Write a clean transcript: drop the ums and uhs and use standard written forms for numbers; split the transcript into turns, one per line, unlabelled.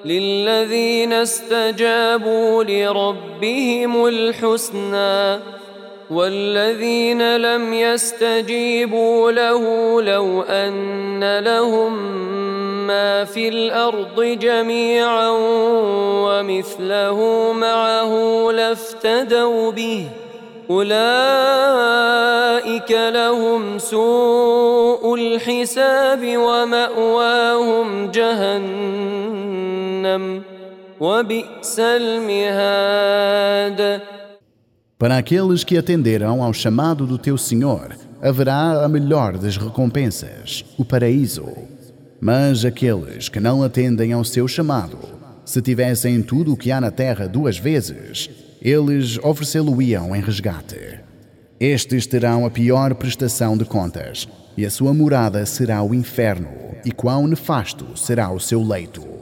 للذين استجابوا لربهم الحسنى والذين لم يستجيبوا له لو أن لهم ما في الأرض جميعا ومثله معه لافتدوا به أولئك لهم سوء الحساب ومأواهم جهنم وبئس المهاد.
Para aqueles que atenderam ao chamado do teu Senhor, haverá a melhor das recompensas, o paraíso. Mas aqueles que não atendem ao seu chamado, se tivessem tudo o que há na terra 2 vezes, eles oferecê-lo-iam em resgate. Estes terão a pior prestação de contas, e a sua morada será o inferno, e quão nefasto será o seu leito.